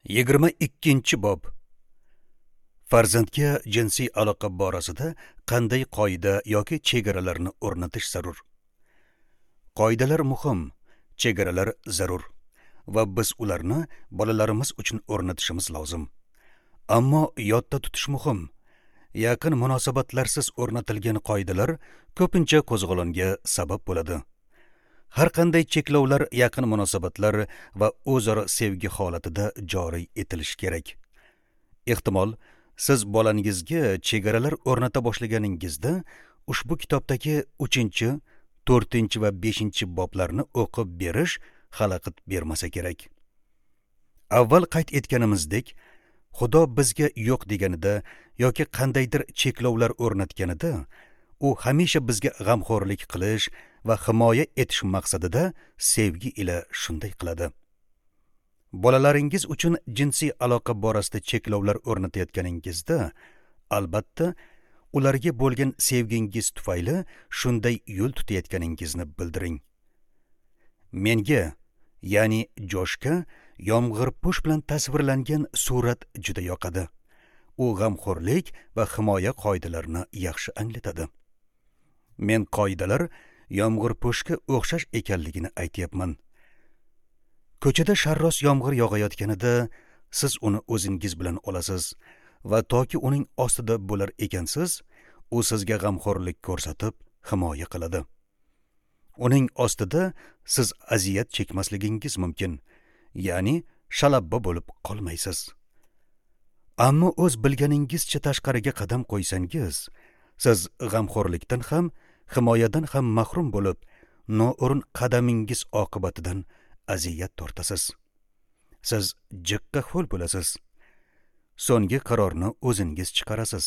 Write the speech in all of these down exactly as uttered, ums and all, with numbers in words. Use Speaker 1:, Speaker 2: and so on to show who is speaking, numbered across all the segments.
Speaker 1: yigirma ikkinchi bob. Farzandga jinsiy aloqa borasida qanday qoida yoki chegaralarni o'rnatish zarur? Qoidalar muhim, chegaralar zarur va biz ularni bolalarimiz uchun o'rnatishimiz lozim. Ammo yodda tutish muhim. Yaqin munosabatlarsiz o'rnatilgan qoidalar ko'pincha qo'zg'olonga sabab bo'ladi. Har qanday cheklovlar yaqin munosabatlar va o'zaro sevgi holatida joriy etilishi kerak. Ehtimol, siz bolangizga chegaralar o'rnata boshlaganingizda ushbu kitobdagi uchinchi, to'rtinchi va beshinchi boblarni o'qib berish xalaqit bermasa kerak. Avval qayd etganimizdek, Xudo bizga yo'q deganida yoki qandaydir cheklovlar o'rnatganida, u hamisha bizga g'amxo'rlik qilish va himoya etish maqsadida sevgi ila shunday qiladi. Bolalaringiz uchun jinsiy aloqa borasida cheklovlar o'rnatayotganingizda, albatta, ularga bo'lgan sevgingiz tufayli shunday yo'l tutayotganingizni bildiring. Menga, ya'ni Joshga, yomg'irpo'sh bilan tasvirlangan surat juda yoqadi. U g'amxo'rlik va himoya qoidalarini yaxshi anglatadi. Men qoidalar yomg'irpo'shga o'xshash ekanligini aytyapman. Ko'chada sharros yomg'ir yog'ayotganida siz uni o'zingiz bilan olasiz va toki uning ostida bo'lar ekansiz, u sizga g'amxo'rlik ko'rsatib, himoya qiladi. Uning ostida siz aziyat chekmasligingiz mumkin, ya'ni shalabbo bo'lib qolmaysiz. Ammo o'z bilganingizcha tashqariga qadam qo'ysangiz, siz g'amxo'rlikdan ham, himoyadan ham mahrum bo'lib, noo'rin qadamingiz oqibatidan aziyat tortasiz. Siz jiqqa ho'l bo'lasiz. So'nggi qarorni o'zingiz chiqarasiz.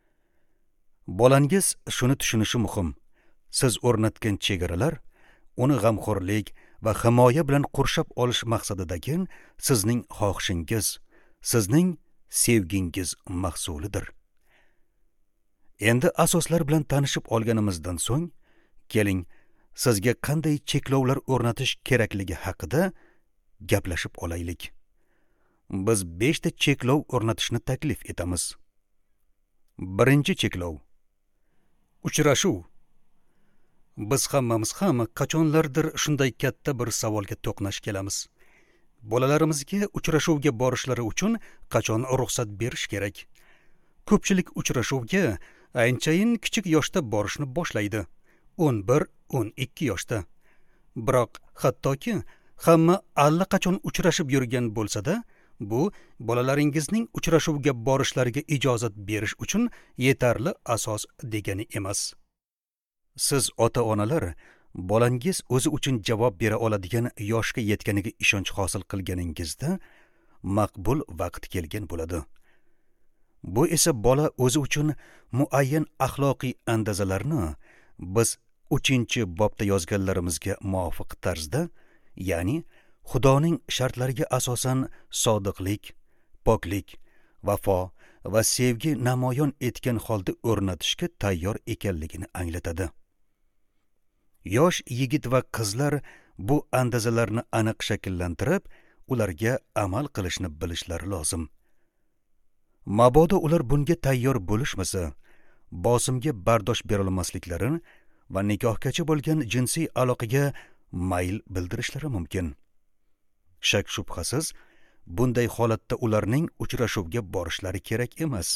Speaker 1: Bolangiz shuni tushunishi muhim. Siz o'rnatgan chegaralar uni g'amxo'rlik va himoya bilan qurshab olish maqsadidagi sizning xohishingiz, sizning sevgingiz mahsulidir. Endi asoslar bilan tanishib olganimizdan so'ng, keling, sizga qanday cheklovlar o'rnatish kerakligi haqida gaplashib olaylik. Biz beshta cheklov o'rnatishni taklif etamiz. Birinchi cheklov. Uchrashuv. Biz hammamiz ham qachonlardir shunday katta bir savolga to'qnash kelamiz. Bolalarimizga uchrashuvga borishlari uchun qachon ruxsat berish kerak? Ko'pchilik uchrashuvga anchayin kichik yoshda borishni boshlaydi. o'n bir o'n ikki yoshda. Biroq hattoki hamma allaqachon uchrashib yurgan bo'lsa-da, bu bolalaringizning uchrashuvga borishlariga ijozat berish uchun yetarli asos degani emas. Siz ota-onalar bolangiz o'zi uchun javob bera oladigan yoshga yetganiga ishonch hosil qilganingizda maqbul vaqt kelgan bo'ladi. Bu esa bola o'zi uchun muayyan axloqiy andazalarni biz uchinchi bobda yozganlarimizga muvofiq tarzda, ya'ni Xudoning shartlariga asosan sodiqlik, poklik, vafo va sevgi namoyon etgan holda o'rnatishga tayyor ekanligini anglatadi. Yosh yigit va qizlar bu andazalarni aniq shakllantirib, ularga amal qilishni bilishlari lozim. Mabodo ular bunga tayyor bo'lishmasa, bosimga bardosh bera olmasliklari va nikohgacha bo'lgan jinsiy aloqaga mayl bildirishlari mumkin. Shak shubhasiz, bunday holatda ularning uchrashuvga borishlari kerak emas.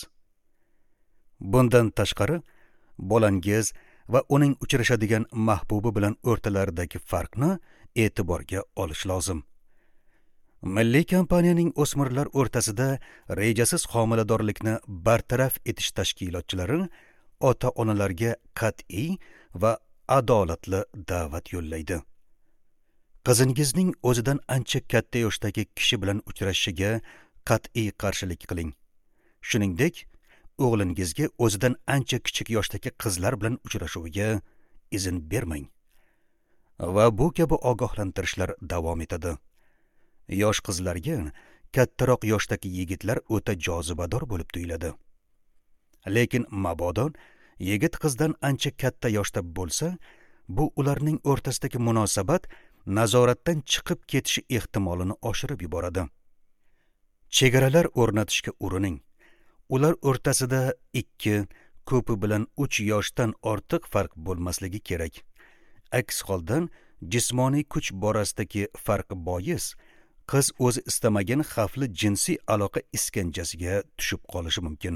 Speaker 1: Bundan tashqari, bolangiz va uning uchrashadigan mahbubi bilan o'rtalaridagi farqni e'tiborga olish lozim. Milliy kompaniyaning o'smirlar o'rtasida rejasiz homiladorlikni bartaraf etish tashkilotchilari ota-onalarga qat'iy va adolatli da'vat yo'llaydi. Qizingizning o'zidan ancha katta yoshdagi kishi bilan uchrashishiga qat'iy qarshilik qiling. Shuningdek, o'g'lingizga o'zidan ancha kichik yoshdagi qizlar bilan uchrashuviga izn bermang. Va bu kabi ogohlantirishlar davom etadi. Yosh qizlarga kattaroq yoshdagi yigitlar o'ta jozibador bo'lib tuyuladi. Lekin mabodo yigit qizdan ancha katta yoshda bo'lsa, bu ularning o'rtasidagi munosabat nazoratdan chiqib ketishi ehtimolini oshirib yuboradi. chegaralar o'rnatishga urining. Ular o'rtasida ikki, ko'pi bilan uch yoshdan ortiq farq bo'lmasligi kerak. Aks holda jismoniy kuch borasidagi farq bois qiz o'zi istamagan xavfli jinsiy aloqa iskanjasiga tushib qolishi mumkin.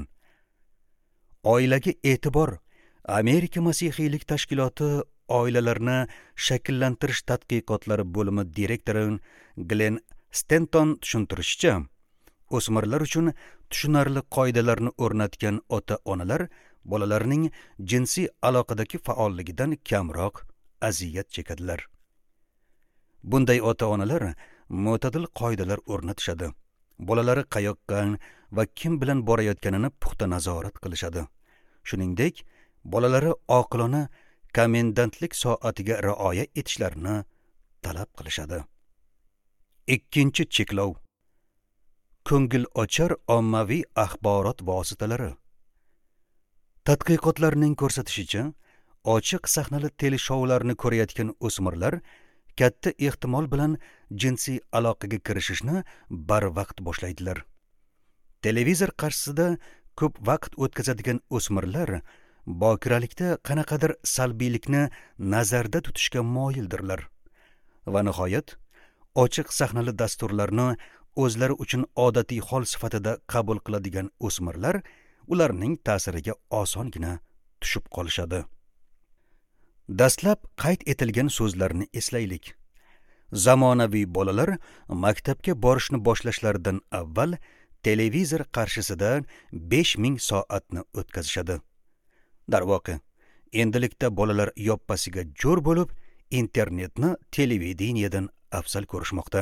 Speaker 1: Oilaga e'tibor. Amerika Masihiylik tashkiloti oilalarni shakllantirish tadqiqotlari bo'limi direktori Glenn Stanton tushuntirishicha, o'smirlar uchun tushunarli qoidalarni o'rnatgan ota-onalar bolalarning jinsiy aloqadagi faolligidan kamroq aziyat chekadilar. Bunday ota-onalar mo'tadil qoidalar o'rnatishadi. Bolalari qayoqqa va kim bilan borayotganini puxta nazorat qilishadi. Shuningdek, bolalari oqilona komendantlik soatiga rioya etishlarini talab qilishadi. Ikkinchi cheklov. Ko'ngil ochar ommaviy axborot vositalari. Tadqiqotlarning ko'rsatishicha, ochiq sahnali teleshoularni ko'rayotgan o'smirlar katta ehtimol bilan jinsiy aloqaga kirishishni barvaqt boshlaydilar. Televizor qarshisida ko'p vaqt o'tkazadigan o'smirlar bokiralikda qanaqadir salbiylikni nazarda tutishga moyildirlar. Va nihoyat, ochiq sahnali dasturlarni o'zlari uchun odatiy hol sifatida qabul qiladigan o'smirlar ularning ta'siriga osongina tushib qolishadi. Dastlab qayd etilgan so'zlarni eslaylik. Zamonaviy bolalar maktabga borishni boshlashlaridan avval televizor qarshisida besh ming soatni o'tkazishadi. Darvoqe, endilikda bolalar yoppasiga jo'r bo'lib, internetni televideniyadan afzal ko'rishmoqda.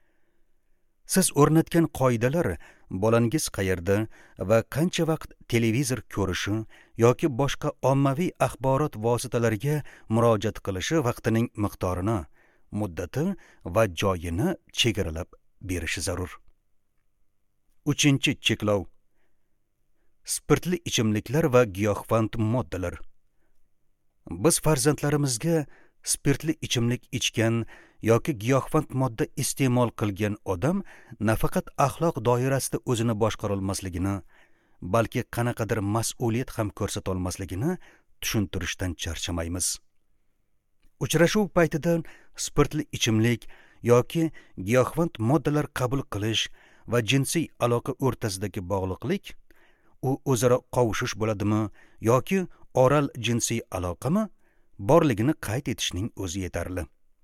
Speaker 1: Siz o'rnatgan qoidalar bolangiz qayerda va qancha vaqt televizor ko'rishi yoki boshqa ommaviy axborot vositalariga murojaat qilishi vaqtining miqdorini, muddati va joyini chegaralab berishi zarur. Uchinchi cheklov. Spirtli ichimliklar va giyohvand moddalar. Biz farzandlarimizga spirtli ichimlik ichgan yoki giyohvand modda iste'mol qilgan odam nafaqat axloq doirasida o'zini boshqara olmasligini, balki qanaqadir mas'uliyat ham ko'rsata olmasligini tushuntirishdan charchamaymiz. Uchrashuv paytida spirtli ichimlik yoki giyohvand moddalar qabul qilish va jinsiy aloqa o'rtasidagi bog'liqlik, u o'zaro qovushish bo'ladimi yoki oral jinsiy aloqami, borligini qayd etishning o'zi yetarli.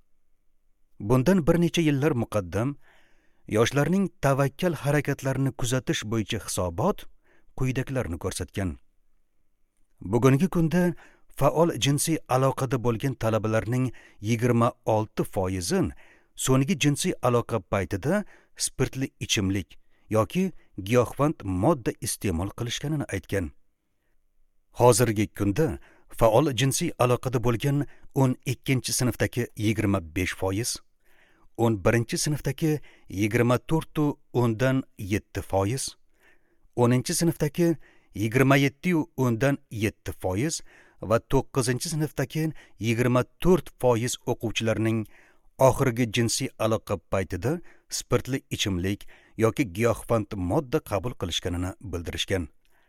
Speaker 1: Bundan bir necha yillar muqaddam yoshlarning tavakkal harakatlarini kuzatish bo'yicha hisobot quyidagilarni ko'rsatgan. Bugungi kunda faol jinsiy aloqada bo'lgan talabalarning yigirma olti foizi so'nggi jinsiy aloqa paytida spirtli ichimlik yoki giyohvand modda iste'mol qilishganini aytgan. Hozirgi kunda faol jinsiy aloqada bo'lgan o'n ikkinchi sinfdagi yigirma besh foiz, o'n birinchi sinfdagi yigirma to'rt o'ndan yetti foiz, o'ninchi sinfdagi yigirma yetti o'ndan yetti foiz va to'qqizinchi sinfdagi yigirma to'rt foiz o'quvchilarning oxirgi jinsiy aloqa paytida spirtli ichimlik yoki giyohvand modda qabul qilishganini bildirishgan.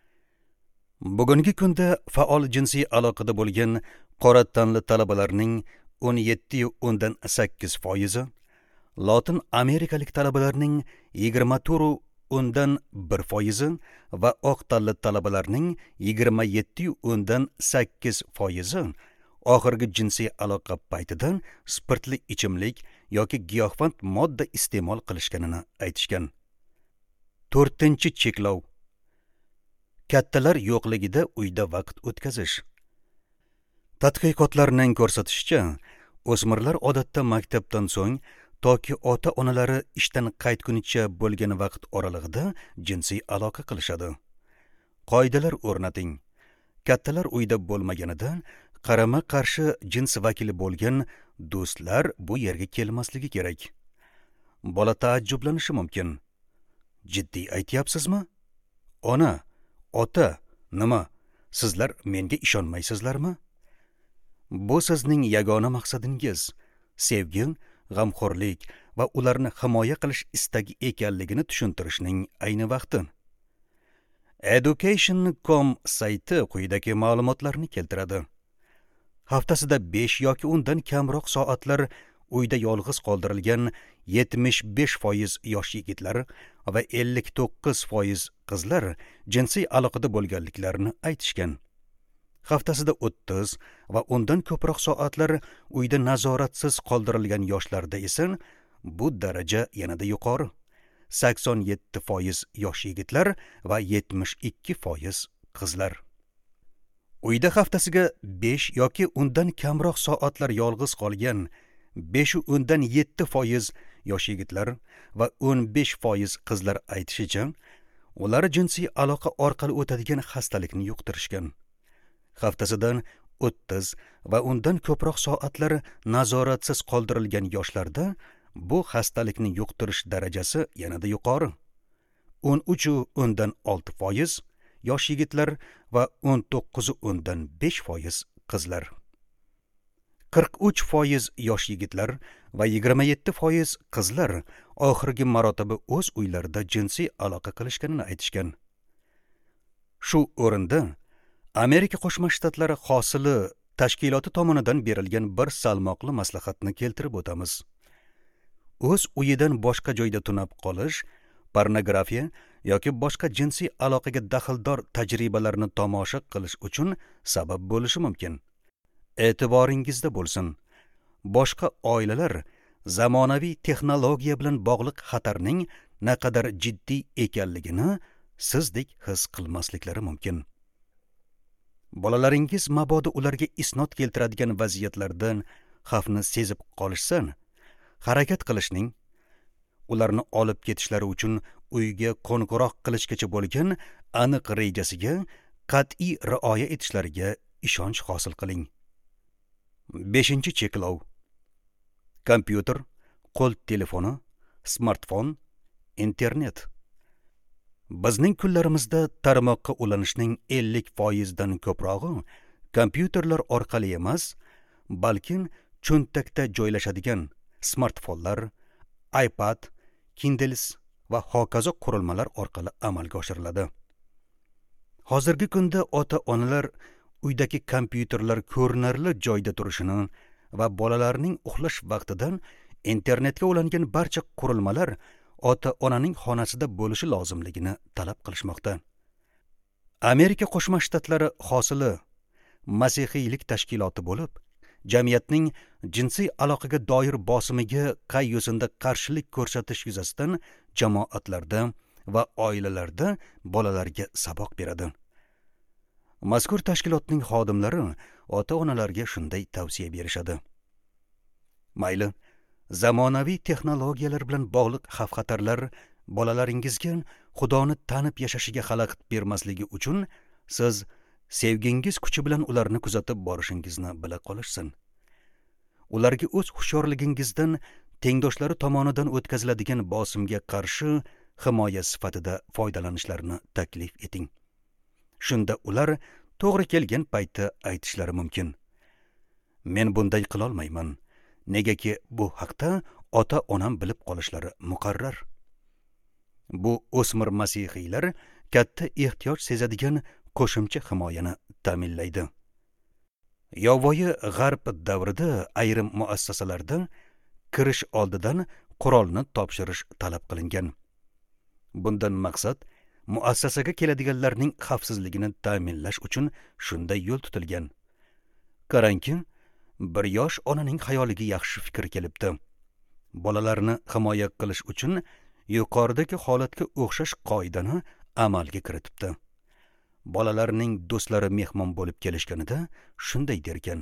Speaker 1: Bugungi kunda faol jinsiy aloqada bo'lgan qora tanli talabalarning o'n yetti o'ndan sakkiz foizi, Lotin Amerikalik talabalarning yigirma to'rt o'ndan bir foizi va oq tanli talabalarning yigirma yetti o'ndan sakkiz foizi oxirgi jinsiy aloqa paytidan spirtli ichimlik yoki giyohvand modda iste'mol qilishganini aytishgan. To'rtinchi cheklov. Kattalar yo'qligida uyda vaqt o'tkazish. Tadqiqotlarning ko'rsatishicha, o'smirlar odatda maktabdan so'ng toki ota-onalari ishdan qaytgunicha bo'lgan vaqt oralig'ida jinsiy aloqa qilishadi. Qoidalar o'rnating. Kattalar uyda bo'lmaganida qarama-qarshi jins vakili bo'lgan do'stlar bu yerga kelmasligi kerak. Bola taajjublanishi mumkin. Jiddiy aytyapsizmi? Ona, ota, nima? Sizlar menga ishonmaysizlarmi? Bu sizning yagona maqsadingiz. Sevgi, g'amxo'rlik va ularni himoya qilish istagi ekanligini tushuntirishning ayni vaqti. education dot com sayti quyidagi ma'lumotlarni keltiradi. Haftasida besh yoki undan kamroq soatlar uyda yolg'iz qoldirilgan yetmish besh foiz yosh yigitlar va ellik to'qqiz foiz qizlar jinsiy aloqada bo'lganliklarini aytishgan. Haftasida o'ttiz va undan ko'proq soatlar uyda nazoratsiz qoldirilgan yoshlarda esa bu daraja yanada yuqori. sakson yetti foiz yosh yigitlar va yetmish ikki foiz qizlar. Uyda haftasiga besh yoki undan kamroq soatlar yolg'iz qolgan besh undan yetti foiz yosh yigitlar va o'n besh foiz qizlar aytishicha, ular jinsiy aloqa orqali o'tadigan xastalikni yuqtirishgan. Haftasidan o'ttiz va undan ko'proq soatlar nazoratsiz qoldirilgan yoshlarda bu xastalikni yuqtirish darajasi yanada yuqori. o'n uch undan olti foiz yosh yigitlar va o'n to'qqiz undan besh foiz qizlar. qirq uch foiz yosh yigitlar va yigirma yetti foiz qizlar oxirgi marotaba o'z uylarida jinsiy aloqa qilishganini aytishgan. Shu o'rinda Amerika Qo'shma Shtatlari hosili tashkiloti tomonidan berilgan bir salmoqli maslahatni keltirib o'tamiz. O'z uyidan boshqa joyda tunab qolish, pornografiya yoki boshqa jinsiy aloqaga daxldor tajribalarni tomosha qilish uchun sabab bo'lishi mumkin. E'tiboringizda bo'lsin, boshqa oilalar zamonaviy texnologiya bilan bog'liq xatarning naqadar jiddiy ekanligini sizdek his qilmasliklari mumkin. Bolalaringiz mabodo ularga isnot keltiradigan vaziyatlardan xavfni sezib qolishsan, harakat qilishning, ularni olib ketishlari uchun uyga qo'ng'iroq qilishgacha bo'lgan aniq rejasiga qat'iy rioya etishlariga ishonch hosil qiling. beshinchi cheklov. Kompyuter, qo'l telefoni, smartfon, internet. Bizning kunlarimizda tarmoqqa ulanishning ellik foizdan ko'prog'i kompyuterlar orqali emas, balki cho'ntakda joylashadigan smartfonlar, iPad, Kindles va hokazo qurilmalar orqali amalga oshiriladi. Hozirgi kunda ota-onalar uydagi kompyuterlar ko'rinarli joyda turishini va bolalarning uxlash vaqtidan internetga ulangan barcha qurilmalar ota-onaning xonasida bo'lishi lozimligini talab qilishmoqda. Amerika Qo'shma Shtatlari hosili masihiylik tashkiloti bo'lib, jamiyatning jinsiy aloqaga doir bosimiga qay yo'sinda qarshilik ko'rsatish yuzasidan jamoatlarda va oilalarda bolalarga saboq beradi. Mazkur tashkilotning xodimlari ota-onalarga shunday tavsiya berishadi. Mayli, zamonaviy texnologiyalar bilan bog'liq xavf-xatarlar bolalaringizga Xudoni tanib yashashiga xalaqit bermasligi uchun siz sevgingiz kuchi bilan ularni kuzatib borishingizni bila qolishsin. Ularga o'z hushyorligingizdan tengdoshlari tomonidan o'tkaziladigan bosimga qarshi himoya sifatida foydalanishlarini taklif eting. Shunda ular to'g'ri kelgan paytda aytishlari mumkin: men bunday qila olmayman, negaki bu haqda ota-onam bilib qolishlari muqarrar. Bu o'smir masihiylar katta ehtiyoj sezadigan qo'shimcha himoyani ta'minlaydi. Yovvoyi g'arb davrida ayrim muassasalarda kirish oldidan qurolni topshirish talab qilingan. Bundan maqsad muassasaga keladiganlarning xavfsizligini ta'minlash uchun shunday yo'l tutilgan. Qarangki, bir yosh onaning xayoliga yaxshi fikr kelibdi. Bolalarni himoya qilish uchun yuqoridagi holatga o'xshash qoidani amalga kiritibdi. Bolalarning do'stlari mehmon bo'lib kelishganida shunday derkan: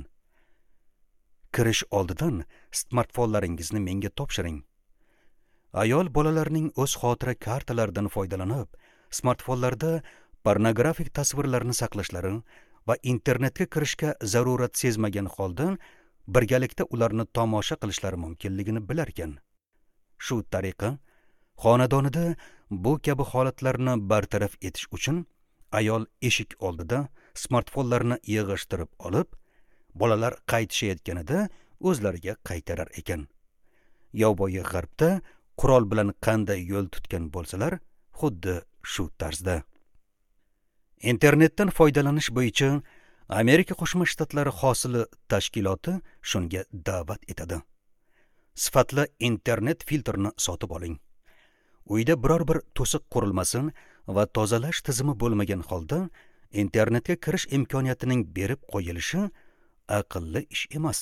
Speaker 1: kirish oldidan smartfonlaringizni menga topshiring. Ayol bolalarning o'z xotira kartalaridan foydalanib, smartfonlarda pornografik tasvirlarni saqlashlari va internetga kirishga zarurat sezmagan holda birgalikda ularni tomosha qilishlari mumkinligini bilarkan. Shu tariqa xonadonida bu kabi holatlarni bartaraf etish uchun ayol eshik oldida smartfonlarni yig'ishtirib olib, bolalar qaytishayotganida o'zlariga qaytarar ekan. yovvoyi g'arbda qurol bilan qanday yo'l tutgan bo'lsalar, xuddi shu tarzda. Internetdan foydalanish bo'yicha Amerika Qo'shma Shtatlari hosili tashkiloti shunga da'vat etadi. Sifatli internet filtrini sotib oling. Uyda biror bir to'siq qurilmasin va tozalash tizimi bo'lmagan holda internetga kirish imkoniyatining berib qo'yilishi aqlli ish emas.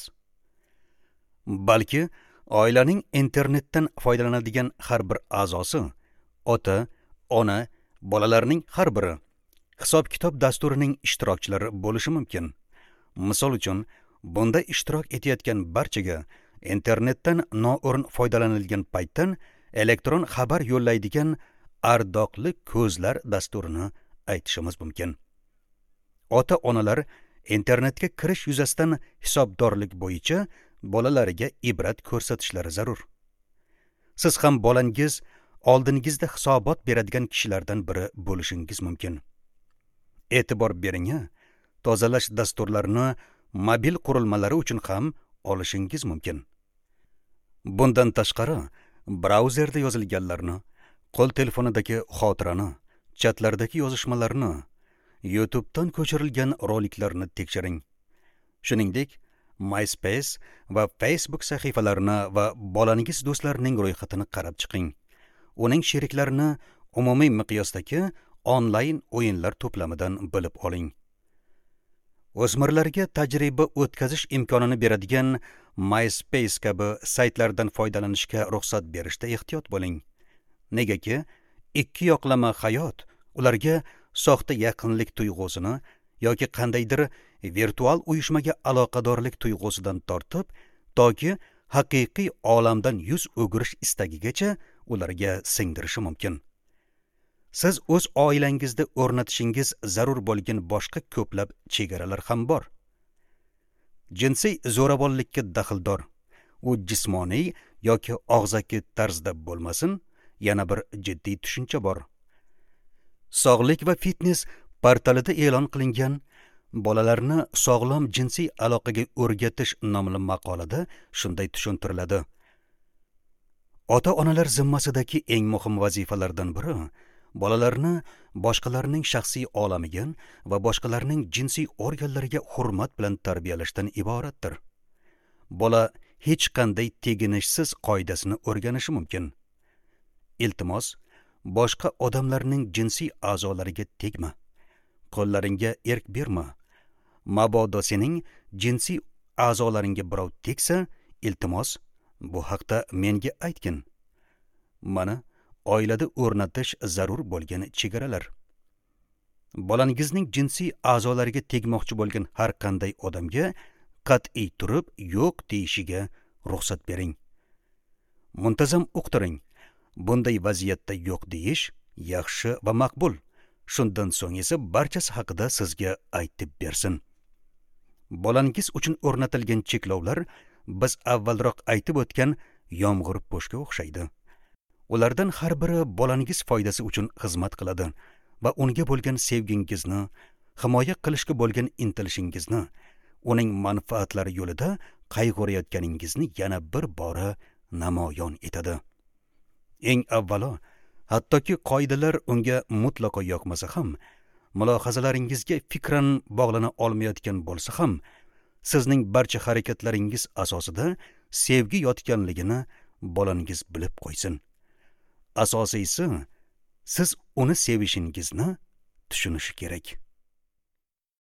Speaker 1: Balki oilaning internetdan foydalanadigan har bir a'zosi, ota, ona, bolalarning har biri hisob-kitob dasturining ishtirokchilari bo'lishi mumkin. Misol uchun, bunda ishtirok etayotgan barchaga internetdan noo'rin foydalanilgan paytdan elektron xabar yo'llaydigan ardoqli ko'zlar dasturini aytishimiz mumkin. Ota-onalar internetga kirish yuzasidan hisobdorlik bo'yicha bolalariga ibrat ko'rsatishlari zarur. Siz ham bolangiz oldingizda hisobot beradigan kishilardan biri bo'lishingiz mumkin. E'tibor bering, tozalash dasturlarini mobil qurilmalari uchun ham olishingiz mumkin. Bundan tashqari, brauzerda yozilganlarni, qo'l telefonidagi xotirani, chatlardagi yozishmalarni, YouTube'dan ko'chirilgan roliklarni tekshiring. Shuningdek, MySpace va Facebook sahifalarini va bolangiz do'stlarining ro'yxatini qarab chiqing. Uning sheriklarini umumiy miqyosdagi onlayn o'yinlar to'plamidan bilib oling. O'smirlarga tajriba o'tkazish imkonini beradigan MySpace kabi saytlardan foydalanishga ruxsat berishda ehtiyot bo'ling. Negaki, ikki yoqlama hayot ularga soxta yaqinlik tuyg'usini yoki qandaydir virtual uyushmaga aloqadorlik tuyg'usidan tortib, toki haqiqiy olamdan yuz o'girish istagigacha ularga singdirishi mumkin. Siz o'z oilangizda o'rnatishingiz zarur bo'lgan boshqa ko'plab chegaralar ham bor. Jinsiy zo'ravonlikka daxldor, u jismoniy yoki og'zaki tarzda bo'lmasin, yana bir jiddiy tushuncha bor. Sog'lik va fitness portalida e'lon qilingan bolalarni sog'lom jinsiy aloqaga o'rgatish nomli maqolada shunday tushuntiriladi. Ota-onalar zimmasidagi eng muhim vazifalardan biri bolalarni boshqalarning shaxsiy olamiga va boshqalarning jinsiy organlariga hurmat bilan tarbiyalashdan iboratdir. Bola hech qanday teginishsiz qoidasini o'rganishi mumkin. Iltimos, boshqa odamlarning jinsiy a'zolariga tegma. Qo'llaringga erk berma. Mabodo sening jinsiy a'zolaringga birov tegsa, iltimos, bu haqda menga aytgin. Mana oilada o'rnatish zarur bo'lgan chegaralar. Bolangizning jinsiy a'zolariga tegmoqchi bo'lgan har qanday odamga qat'iy turib yo'q deyishiga ruxsat bering. Muntazam uqtiring. Bunday vaziyatda yo'q deyish yaxshi va maqbul. Shundan so'ng esa barchasi haqida sizga aytib bersin. Bolangiz uchun o'rnatilgan cheklovlar biz avvalroq aytib o'tgan yomg'ir po'shga o'xshaydi. Ulardan har biri bolangiz foydasi uchun xizmat qiladi va unga bo'lgan sevgingizni, himoya qilishga bo'lgan intilishingizni, uning manfaatlari yo'lida qayg'urayotganingizni yana bir bora namoyon etadi. Eng avvalo, hattoki qoidalar unga mutlaqo yoqmasa ham, mulohazalaringizga fikran bog'lana olmayotgan bo'lsa ham, sizning barcha harakatlaringiz asosida sevgi yotganligini bolangiz bilib qo'ysin. Asosiysi, siz uni sevishingizni tushunishi kerak.